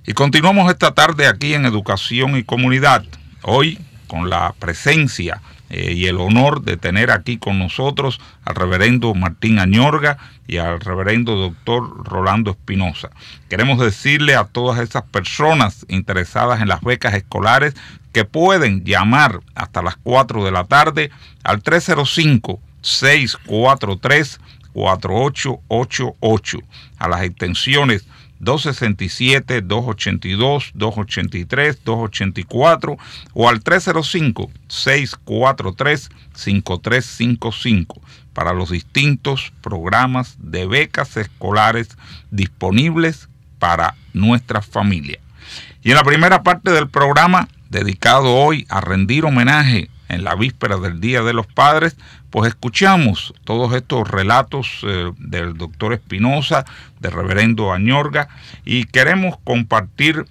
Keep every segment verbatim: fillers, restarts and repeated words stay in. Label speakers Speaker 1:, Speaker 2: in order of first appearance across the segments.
Speaker 1: Y continuamos esta tarde aquí en Educación y Comunidad, hoy con la presencia eh, y el honor de tener aquí con nosotros al reverendo Martín Añorga y al reverendo doctor Rolando Espinosa. Queremos decirle a todas esas personas interesadas en las becas escolares que pueden llamar hasta las cuatro de la tarde al tres cero cinco, seis cuatro tres, cuatro ocho ocho ocho, a las extensiones dos sesenta y siete, dos ochenta y dos, dos ochenta y tres, dos ochenta y cuatro o al tres cero cinco, seis cuatro tres, cinco tres cinco cinco para los distintos programas de becas escolares disponibles para nuestra familia. Y en la primera parte del programa, dedicado hoy a rendir homenaje en la víspera del Día de los Padres, pues escuchamos todos estos relatos eh, del doctor Espinosa, del reverendo Añorga, y queremos compartir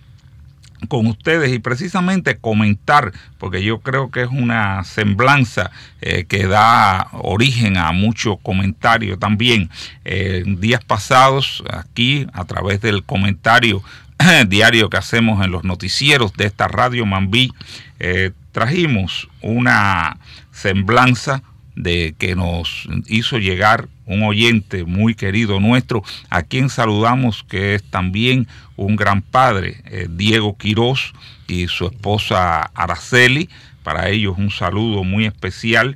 Speaker 1: con ustedes y precisamente comentar, porque yo creo que es una semblanza eh, que da origen a mucho comentario también. Eh, días pasados, aquí, a través del comentario diario que hacemos en los noticieros de esta Radio Mambí, eh, trajimos una semblanza de que nos hizo llegar un oyente muy querido nuestro, a quien saludamos, que es también un gran padre, eh, Diego Quirós, y su esposa Araceli. Para ellos un saludo muy especial.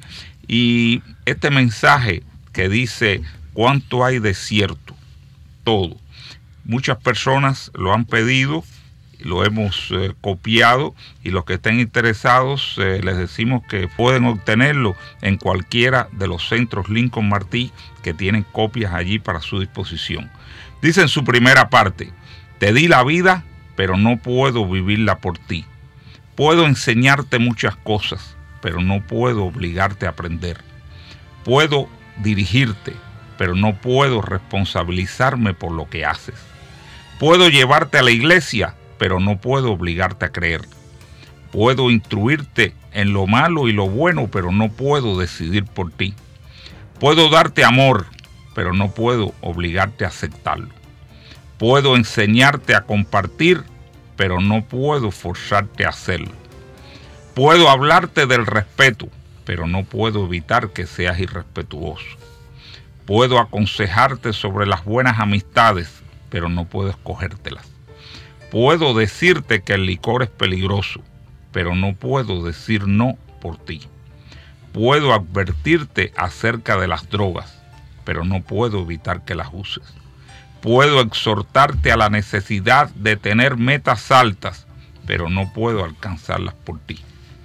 Speaker 1: Y este mensaje que dice: ¿cuánto hay de cierto? Todo. Muchas personas lo han pedido, lo hemos eh, copiado, y los que estén interesados eh, les decimos que pueden obtenerlo en cualquiera de los centros Lincoln Martí, que tienen copias allí para su disposición. Dice en su primera parte: te di la vida, pero no puedo vivirla por ti. Puedo enseñarte muchas cosas, pero no puedo obligarte a aprender. Puedo dirigirte, pero no puedo responsabilizarme por lo que haces. Puedo llevarte a la iglesia, pero no puedo obligarte a creer. Puedo instruirte en lo malo y lo bueno, pero no puedo decidir por ti. Puedo darte amor, pero no puedo obligarte a aceptarlo. Puedo enseñarte a compartir, pero no puedo forzarte a hacerlo. Puedo hablarte del respeto, pero no puedo evitar que seas irrespetuoso. Puedo aconsejarte sobre las buenas amistades, pero no puedo escogértelas. Puedo decirte que el licor es peligroso, pero no puedo decir no por ti. Puedo advertirte acerca de las drogas, pero no puedo evitar que las uses. Puedo exhortarte a la necesidad de tener metas altas, pero no puedo alcanzarlas por ti.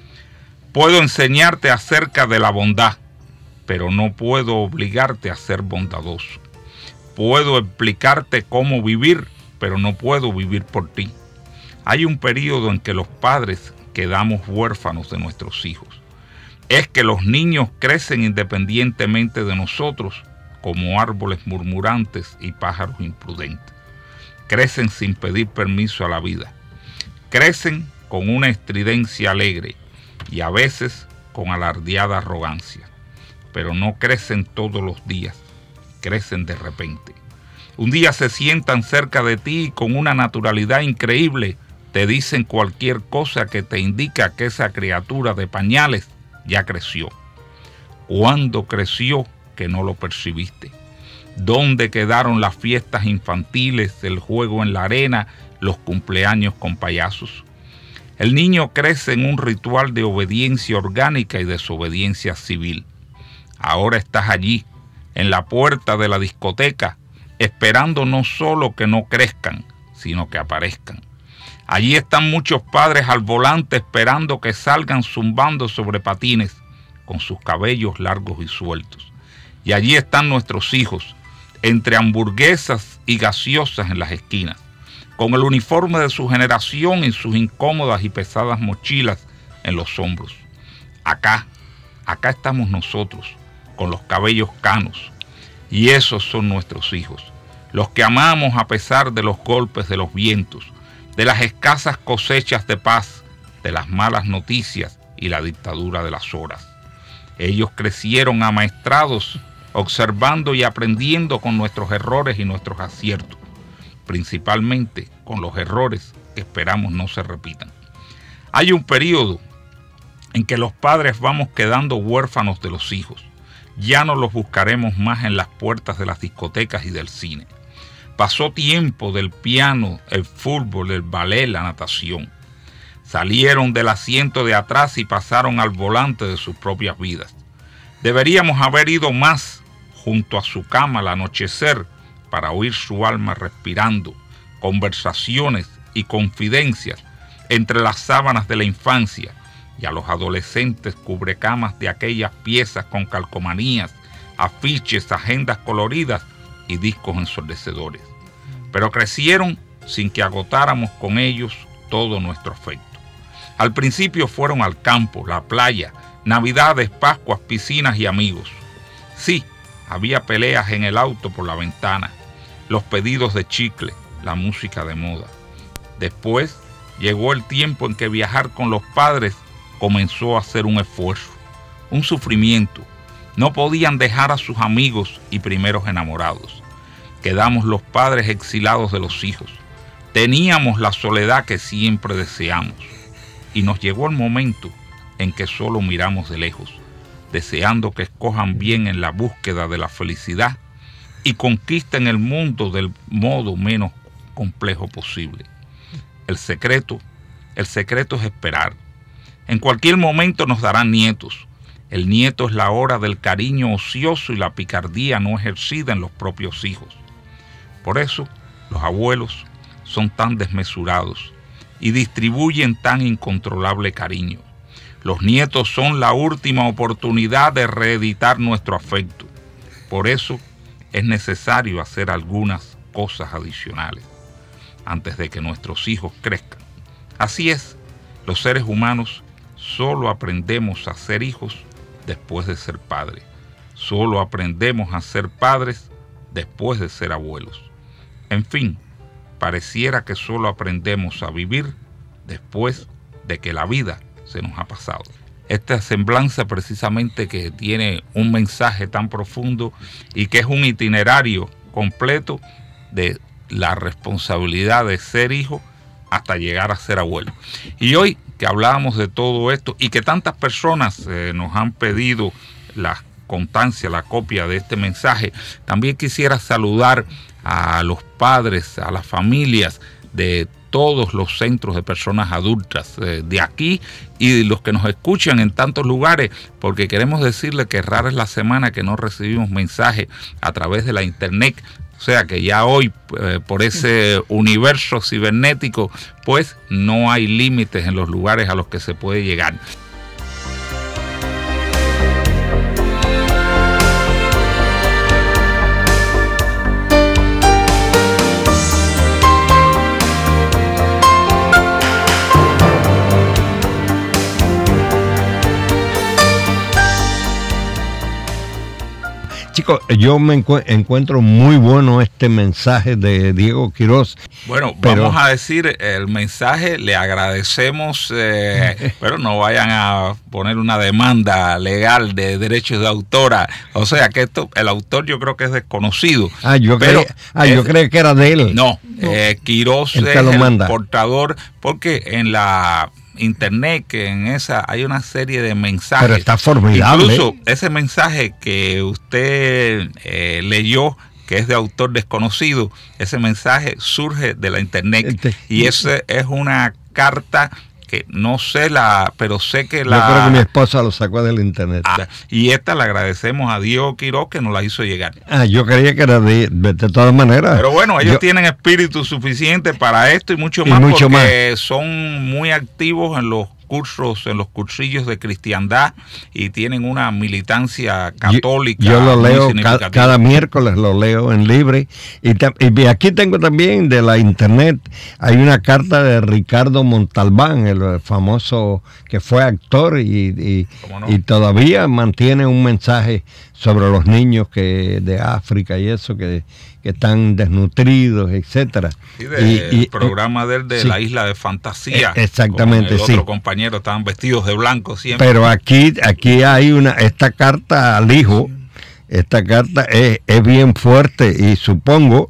Speaker 1: Puedo enseñarte acerca de la bondad, pero no puedo obligarte a ser bondadoso. Puedo explicarte cómo vivir, pero no puedo vivir por ti. Hay un periodo en que los padres quedamos huérfanos de nuestros hijos. Es que los niños crecen independientemente de nosotros, como árboles murmurantes y pájaros imprudentes. Crecen sin pedir permiso a la vida. Crecen con una estridencia alegre y a veces con alardeada arrogancia. Pero no crecen todos los días, crecen de repente. Un día se sientan cerca de ti y con una naturalidad increíble te dicen cualquier cosa que te indica que esa criatura de pañales ya creció. ¿Cuándo creció que no lo percibiste? ¿Dónde quedaron las fiestas infantiles, el juego en la arena, los cumpleaños con payasos? El niño crece en un ritual de obediencia orgánica y desobediencia civil. Ahora estás allí, en la puerta de la discoteca, esperando no solo que no crezcan, sino que aparezcan. Allí están muchos padres al volante esperando que salgan zumbando sobre patines, con sus cabellos largos y sueltos. Y allí están nuestros hijos, entre hamburguesas y gaseosas en las esquinas, con el uniforme de su generación y sus incómodas y pesadas mochilas en los hombros. Acá, acá estamos nosotros, con los cabellos canos, y esos son nuestros hijos, los que amamos a pesar de los golpes de los vientos, de las escasas cosechas de paz, de las malas noticias y la dictadura de las horas. Ellos crecieron amaestrados, observando y aprendiendo con nuestros errores y nuestros aciertos, principalmente con los errores que esperamos no se repitan. Hay un periodo en que los padres vamos quedando huérfanos de los hijos. Ya no los buscaremos más en las puertas de las discotecas y del cine. Pasó tiempo del piano, el fútbol, el ballet, la natación. Salieron del asiento de atrás y pasaron al volante de sus propias vidas. Deberíamos haber ido más junto a su cama al anochecer para oír su alma respirando, conversaciones y confidencias entre las sábanas de la infancia, y a los adolescentes cubrecamas de aquellas piezas con calcomanías, afiches, agendas coloridas y discos ensordecedores. Pero crecieron sin que agotáramos con ellos todo nuestro afecto. Al principio fueron al campo, la playa, navidades, pascuas, piscinas y amigos. Sí, había peleas en el auto por la ventana, los pedidos de chicle, la música de moda. Después llegó el tiempo en que viajar con los padres comenzó a ser un esfuerzo, un sufrimiento. No podían dejar a sus amigos y primeros enamorados. Quedamos los padres exilados de los hijos. Teníamos la soledad que siempre deseamos. Y nos llegó el momento en que solo miramos de lejos, deseando que escojan bien en la búsqueda de la felicidad y conquisten el mundo del modo menos complejo posible. El secreto, el secreto es esperar. En cualquier momento nos darán nietos. El nieto es la hora del cariño ocioso y la picardía no ejercida en los propios hijos. Por eso, los abuelos son tan desmesurados y distribuyen tan incontrolable cariño. Los nietos son la última oportunidad de reeditar nuestro afecto. Por eso, es necesario hacer algunas cosas adicionales antes de que nuestros hijos crezcan. Así es, los seres humanos solo aprendemos a ser hijos después de ser padres. Solo aprendemos a ser padres después de ser abuelos. En fin, pareciera que solo aprendemos a vivir después de que la vida se nos ha pasado. Esta semblanza precisamente que tiene un mensaje tan profundo y que es un itinerario completo de la responsabilidad de ser hijo hasta llegar a ser abuelo. Y hoy que hablábamos de todo esto y que tantas personas eh, nos han pedido la constancia, la copia de este mensaje, también quisiera saludar a los padres, a las familias de todos los centros de personas adultas eh, de aquí y los que nos escuchan en tantos lugares, porque queremos decirles que rara es la semana que no recibimos mensajes a través de la internet. O sea que ya hoy, eh, por ese universo cibernético, pues no hay límites en los lugares a los que se puede llegar.
Speaker 2: Chicos, yo me encu- encuentro muy bueno este mensaje de Diego Quiroz.
Speaker 1: Bueno,
Speaker 2: pero...
Speaker 1: vamos a decir el mensaje, le agradecemos, eh, pero no vayan a poner una demanda legal de derechos de autora. O sea que esto, el autor yo creo que es desconocido.
Speaker 2: Ah, yo creí ah, yo creí que era de él.
Speaker 1: No, no. Eh, Quiroz es el manda. portador, porque en la internet, que en esa hay una serie de mensajes.
Speaker 2: Pero está formidable.
Speaker 1: Incluso ese mensaje que usted eh, leyó, que es de autor desconocido, ese mensaje surge de la internet. Este, y esa es una carta que no sé la, pero sé que la...
Speaker 2: Yo creo que mi esposa lo sacó del internet.
Speaker 1: Ah, y esta le agradecemos a Diego Quiroz que nos la hizo llegar.
Speaker 2: Ah, yo creía que era de, de todas maneras.
Speaker 1: Pero bueno, ellos yo, tienen espíritu suficiente para esto y mucho más, y mucho porque más. Son muy activos en los cursos, en los cursillos de cristiandad y tienen una militancia católica.
Speaker 2: Yo, yo lo leo ca, cada miércoles, lo leo en libre. Y, y aquí tengo también de la internet, hay una carta de Ricardo Montalbán, el famoso que fue actor y, y, no? y todavía mantiene un mensaje sobre los niños que de África y eso, que, que están desnutridos, etcétera.
Speaker 1: Sí, del y, y, programa de, de sí, la Isla de Fantasía.
Speaker 2: Exactamente,
Speaker 1: con el
Speaker 2: sí.
Speaker 1: Otro compañero estaban vestidos de blanco siempre.
Speaker 2: Pero aquí, aquí hay una, esta carta al hijo, esta carta es, es bien fuerte y supongo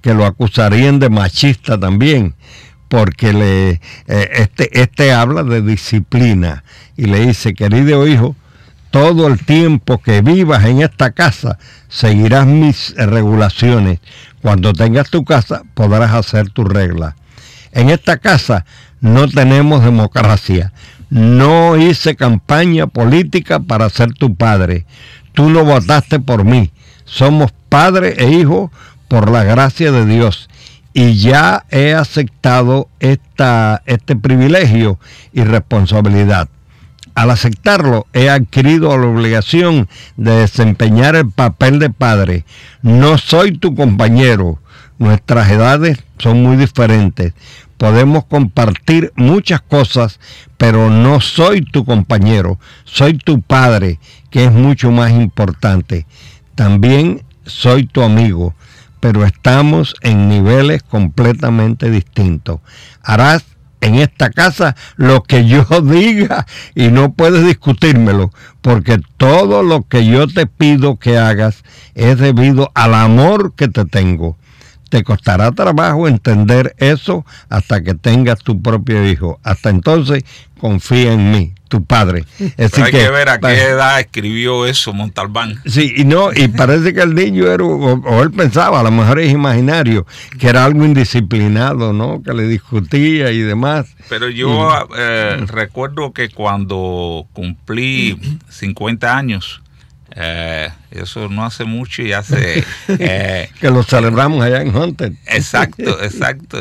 Speaker 2: que lo acusarían de machista también, porque le, eh, este, este habla de disciplina y le dice, querido hijo, todo el tiempo que vivas en esta casa, seguirás mis regulaciones. Cuando tengas tu casa, podrás hacer tus reglas. En esta casa no tenemos democracia. No hice campaña política para ser tu padre. Tú no votaste por mí. Somos padre e hijo por la gracia de Dios. Y ya he aceptado esta, este privilegio y responsabilidad. Al aceptarlo, he adquirido la obligación de desempeñar el papel de padre. No soy tu compañero. Nuestras edades son muy diferentes. Podemos compartir muchas cosas, pero no soy tu compañero. Soy tu padre, que es mucho más importante. También soy tu amigo, pero estamos en niveles completamente distintos. Harás en esta casa lo que yo diga y no puedes discutírmelo, porque todo lo que yo te pido que hagas es debido al amor que te tengo. Te costará trabajo entender eso hasta que tengas tu propio hijo. Hasta entonces, confía en mí, tu padre.
Speaker 1: Pero hay que, que ver a qué edad escribió eso Montalbán.
Speaker 2: Sí, y no, y parece que el niño era, o, o él pensaba, a lo mejor es imaginario, que era algo indisciplinado, ¿no? Que le discutía y demás.
Speaker 1: Pero yo y, eh, recuerdo que cuando cumplí cincuenta años, Eh, eso no hace mucho y hace eh,
Speaker 2: que lo celebramos allá en Hunter.
Speaker 1: Exacto, exacto.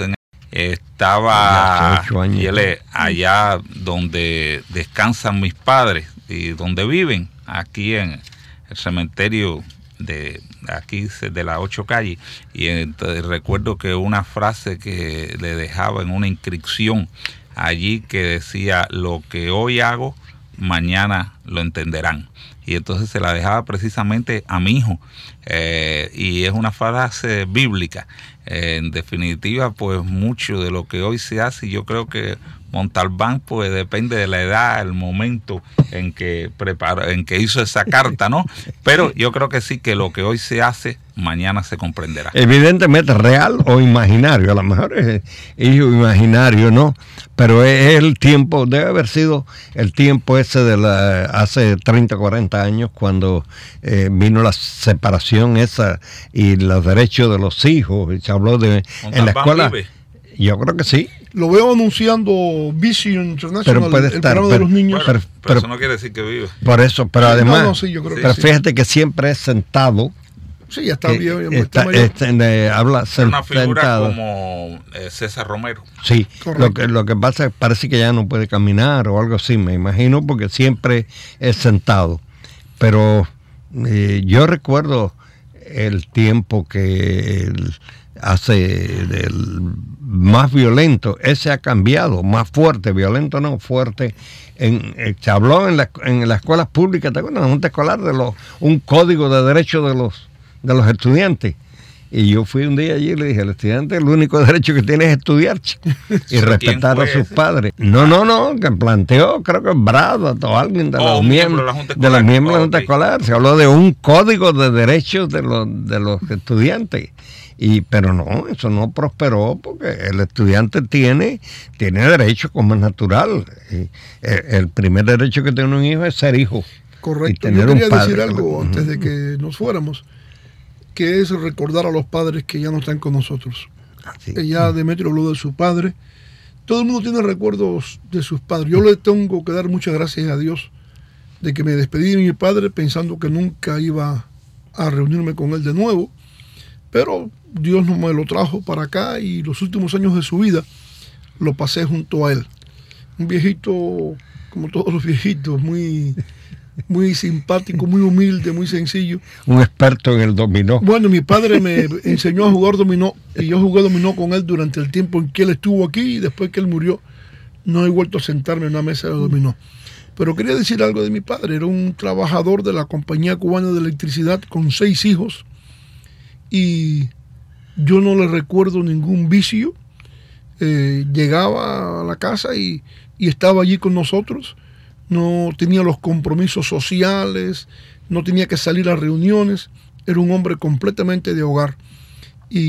Speaker 1: Estaba y él, allá donde descansan mis padres y donde viven, aquí en el cementerio de aquí de las ocho calles. Y entonces recuerdo que una frase que le dejaba en una inscripción allí que decía: lo que hoy hago, mañana lo entenderán. Y entonces se la dejaba precisamente a mi hijo, eh, y es una frase bíblica. Eh, en definitiva, pues mucho de lo que hoy se hace, yo creo que Montalbán, pues depende de la edad, el momento en que preparó, en que hizo esa carta, ¿no? Pero yo creo que sí, que lo que hoy se hace, mañana se comprenderá.
Speaker 2: Evidentemente, real o imaginario, a lo mejor es hijo imaginario, ¿no? Pero es el tiempo, debe haber sido el tiempo ese de la hace treinta, cuarenta años, cuando eh, vino la separación esa y los derechos de los hijos, y se habló de en la escuela. Vive. Yo creo que sí.
Speaker 3: Lo veo anunciando Vision International,
Speaker 2: pero puede
Speaker 3: el
Speaker 2: estar,
Speaker 3: programa
Speaker 2: pero,
Speaker 3: de los niños.
Speaker 1: Pero,
Speaker 2: pero,
Speaker 1: pero eso no quiere decir que vive.
Speaker 2: Por eso, pero además,
Speaker 3: no, no, sí, yo creo
Speaker 2: pero
Speaker 3: que
Speaker 2: fíjate
Speaker 3: sí.
Speaker 2: que siempre es sentado.
Speaker 3: Sí, ya está bien.
Speaker 2: Está, está, este, habla
Speaker 1: es una figura
Speaker 2: sentado.
Speaker 1: Como eh, César Romero.
Speaker 2: Sí, lo que, lo que pasa es que parece que ya no puede caminar o algo así, me imagino, porque siempre es sentado. Pero eh, yo recuerdo el tiempo que el, hace el más violento, ese ha cambiado, más fuerte, violento no, fuerte. En, eh, se habló en, la, en las escuelas públicas, ¿te acuerdas? En la Junta Escolar de los, un código de derechos de los, de los estudiantes. Y yo fui un día allí y le dije, el estudiante el único derecho que tiene es estudiar, chico, y respetar a sus padres. No, no, no, que planteó, creo que Brado o alguien de, oh, los miembros, de, de los miembros de la Junta Escolar. Se habló de un código de derechos de los, de los estudiantes. Y pero no, eso no prosperó porque el estudiante tiene tiene derecho como es natural. Y el, el primer derecho que tiene un hijo es ser hijo.
Speaker 3: Correcto. Yo quería decir algo antes de que nos fuéramos, que es recordar a los padres que ya no están con nosotros. Sí. Ya Demetrio habló de su padre. Todo el mundo tiene recuerdos de sus padres. Yo le tengo que dar muchas gracias a Dios de que me despedí de mi padre pensando que nunca iba a reunirme con él de nuevo. Pero Dios no me lo trajo para acá y los últimos años de su vida lo pasé junto a él. Un viejito, como todos los viejitos, muy, muy simpático, muy humilde, muy sencillo.
Speaker 2: Un experto en el dominó.
Speaker 3: Bueno, mi padre me enseñó a jugar dominó y yo jugué dominó con él durante el tiempo en que él estuvo aquí y después que él murió no he vuelto a sentarme en una mesa de dominó. Pero quería decir algo de mi padre. Era un trabajador de la Compañía Cubana de Electricidad con seis hijos. Y yo no le recuerdo ningún vicio. Eh, llegaba a la casa y, y estaba allí con nosotros. No tenía los compromisos sociales, no tenía que salir a reuniones. Era un hombre completamente de hogar. Y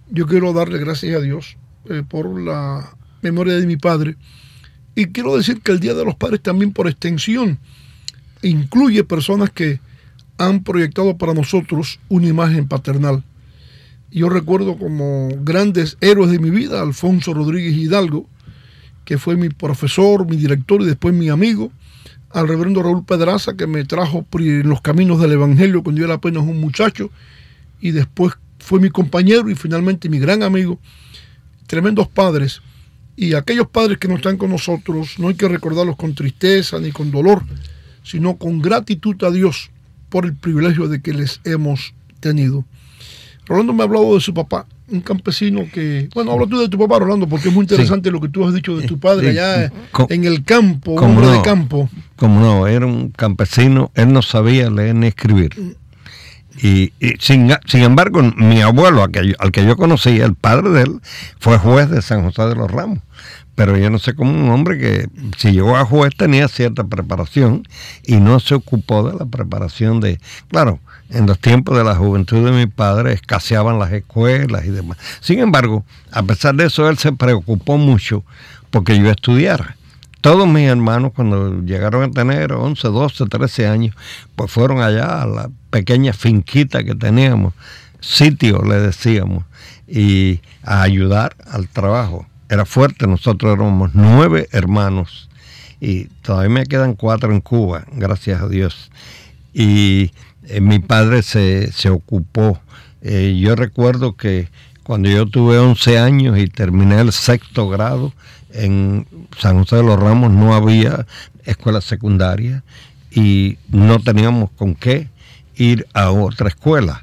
Speaker 3: yo quiero darle gracias a Dios eh, por la memoria de mi padre. Y quiero decir que el Día de los Padres también, por extensión, incluye personas que han proyectado para nosotros una imagen paternal. Yo recuerdo como grandes héroes de mi vida, Alfonso Rodríguez Hidalgo, que fue mi profesor, mi director y después mi amigo, al reverendo Raúl Pedraza, que me trajo en los caminos del Evangelio cuando yo era apenas un muchacho, y después fue mi compañero y finalmente mi gran amigo. Tremendos padres. Y aquellos padres que no están con nosotros, no hay que recordarlos con tristeza ni con dolor, sino con gratitud a Dios por el privilegio de que les hemos tenido. Rolando me ha hablado de su papá, un campesino que... Bueno, habla tú de tu papá, Rolando, porque es muy interesante sí. lo que tú has dicho de tu padre sí. allá Com, en el campo, un hombre no, de campo.
Speaker 2: Como no, era un campesino, él no sabía leer ni escribir. Y, y sin, sin embargo, mi abuelo, al que, yo, al que yo conocí, el padre de él, fue juez de San José de los Ramos. Pero yo no sé cómo un hombre que si llegó a juez tenía cierta preparación y no se ocupó de la preparación de... Claro, en los tiempos de la juventud de mi padre escaseaban las escuelas y demás. Sin embargo, a pesar de eso, él se preocupó mucho porque yo estudiara. Todos mis hermanos, cuando llegaron a tener once, doce, trece años, pues fueron allá a la pequeña finquita que teníamos, sitio le decíamos, y a ayudar al trabajo. Era fuerte, nosotros éramos nueve hermanos y todavía me quedan cuatro en Cuba, gracias a Dios. Y eh, mi padre se, se ocupó. Eh, yo recuerdo que cuando yo tuve once años y terminé el sexto grado, en San José de los Ramos no había escuela secundaria y no teníamos con qué ir a otra escuela.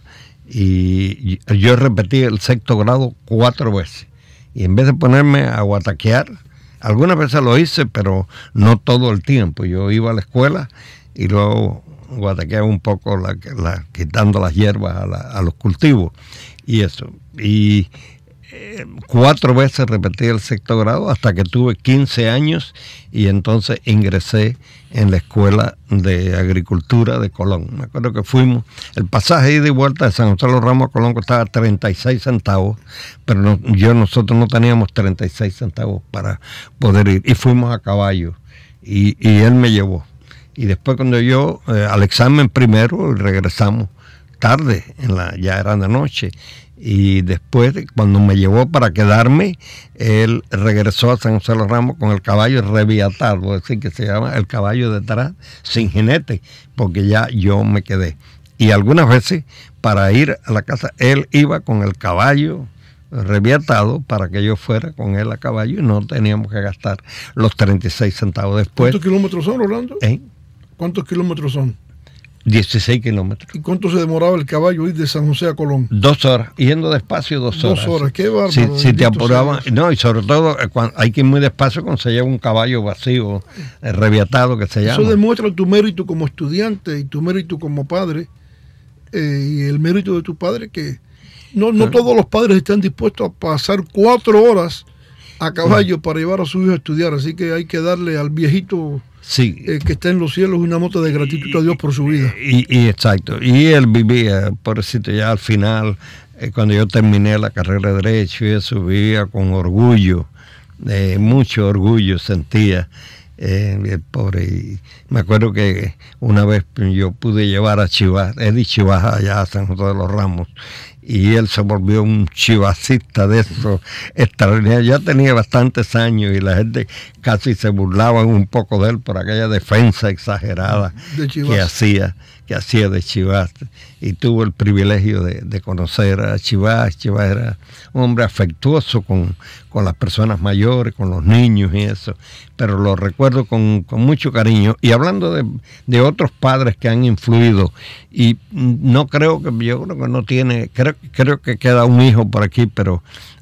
Speaker 2: Y yo repetí el sexto grado cuatro veces. Y en vez de ponerme a guataquear, algunas veces lo hice, pero no todo el tiempo. Yo iba a la escuela y luego guataqueaba un poco, la, la, quitando las hierbas a, la, a los cultivos y eso. Y eh, cuatro veces repetí el sexto grado hasta que tuve quince años y entonces ingresé en la Escuela de Agricultura de Colón. Me acuerdo que fuimos, el pasaje ida y vuelta de San José de los Ramos a Colón costaba treinta y seis centavos, pero no, yo nosotros no teníamos treinta y seis centavos para poder ir, y fuimos a caballo, y, y él me llevó. Y después cuando yo, eh, al examen primero, regresamos tarde, en la, ya era de noche, y después cuando me llevó para quedarme, él regresó a San José de los Ramos con el caballo reviatado, es decir, que se llama el caballo detrás, sin jinete, porque ya yo me quedé. Y algunas veces para ir a la casa, él iba con el caballo reviatado para que yo fuera con él a caballo y no teníamos que gastar los treinta y seis centavos después.
Speaker 3: ¿Cuántos kilómetros son, Rolando?
Speaker 2: ¿Eh?
Speaker 3: ¿Cuántos kilómetros son?
Speaker 2: dieciséis kilómetros.
Speaker 3: ¿Y cuánto se demoraba el caballo ir de San José a Colón?
Speaker 2: Dos horas, yendo despacio dos horas.
Speaker 3: Dos horas, qué bárbaro.
Speaker 2: Si, si te apuraban, no, y sobre todo cuando hay que ir muy despacio cuando se lleva un caballo vacío, eh, reviatado que se llama.
Speaker 3: Eso demuestra tu mérito como estudiante y tu mérito como padre, eh, y el mérito de tu padre, que no, no todos los padres están dispuestos a pasar cuatro horas a caballo para llevar a su hijo a estudiar, así que hay que darle al viejito... Sí. Eh, que está en los cielos, una nota de gratitud y, a Dios por su vida.
Speaker 2: Y, y exacto, y él vivía, pobrecito, ya al final, eh, cuando yo terminé la carrera de Derecho y eso, vivía con orgullo, eh, mucho orgullo sentía, eh, el pobre. Y me acuerdo que una vez yo pude llevar a Chivas, Eddie Chivas allá a San José de los Ramos, y él se volvió un chivacista de eso extraordinario. Ya tenía bastantes años y la gente casi se burlaban un poco de él por aquella defensa exagerada que hacía, que hacía de Chivas. Y tuvo el privilegio de, de conocer a Chivas. Chivas era un hombre afectuoso con, con las personas mayores, con los niños y eso. Pero lo recuerdo con, con mucho cariño. Y hablando de, de otros padres que han influido, y no creo que, yo creo que no tiene, creo, creo que queda un hijo por aquí, pero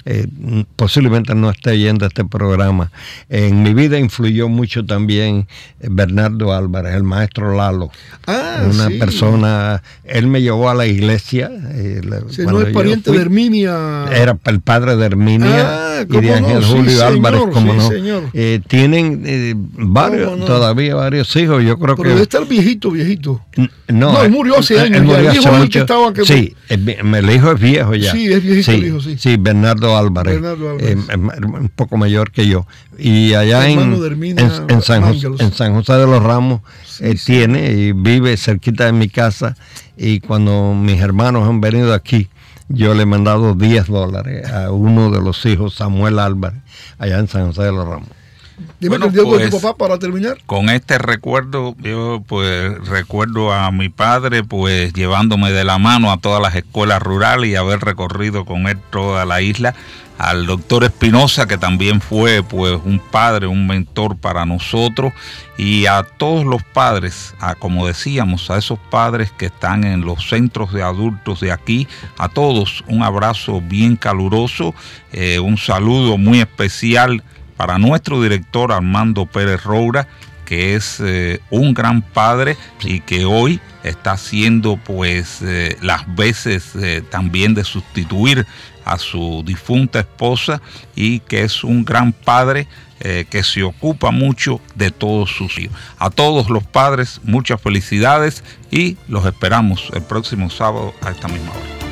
Speaker 2: eh, posiblemente no esté yendo a este programa. En mi vida influyó mucho también Bernardo Álvarez, el maestro Lalo.
Speaker 3: Ah,
Speaker 2: una
Speaker 3: sí.
Speaker 2: persona, él me llevó a la iglesia. Eh,
Speaker 3: si no es pariente fui, de Herminia.
Speaker 2: Era el padre de Herminia
Speaker 3: ah,
Speaker 2: y de Ángel
Speaker 3: no?
Speaker 2: Julio
Speaker 3: sí,
Speaker 2: Álvarez,
Speaker 3: señor,
Speaker 2: como
Speaker 3: sí,
Speaker 2: no.
Speaker 3: Señor.
Speaker 2: Eh, tienen eh, varios, no? todavía varios hijos, yo creo
Speaker 3: Pero
Speaker 2: que...
Speaker 3: debe estar viejito, viejito.
Speaker 2: No,
Speaker 3: no él murió hace años.
Speaker 2: Él murió hace mucho.
Speaker 3: Que estaba que...
Speaker 2: Sí, el hijo es viejo ya.
Speaker 3: Sí, es viejito
Speaker 2: sí,
Speaker 3: el hijo, sí.
Speaker 2: Sí, Bernardo Álvarez,
Speaker 3: Bernardo Álvarez.
Speaker 2: Eh, un poco mayor que yo. Y allá en, en, en, San José, en San José de los Ramos sí, eh, sí. tiene y vive cerquita de mi casa. Y cuando mis hermanos han venido aquí, yo le he mandado diez dólares a uno de los hijos, Samuel Álvarez, allá en San José de los Ramos.
Speaker 3: Dime bueno, el Diego pues, de tu papá para terminar.
Speaker 1: Con este recuerdo, yo pues recuerdo a mi padre pues llevándome de la mano a todas las escuelas rurales y haber recorrido con él toda la isla. Al doctor Espinosa, que también fue pues un padre, un mentor para nosotros, y a todos los padres, a, como decíamos, a esos padres que están en los centros de adultos de aquí, a todos un abrazo bien caluroso, eh, un saludo muy especial para nuestro director Armando Pérez Roura, que es eh, un gran padre y que hoy está haciendo pues eh, las veces eh, también de sustituir a su difunta esposa, y que es un gran padre eh, que se ocupa mucho de todos sus hijos. A todos los padres, muchas felicidades y los esperamos el próximo sábado a esta misma hora.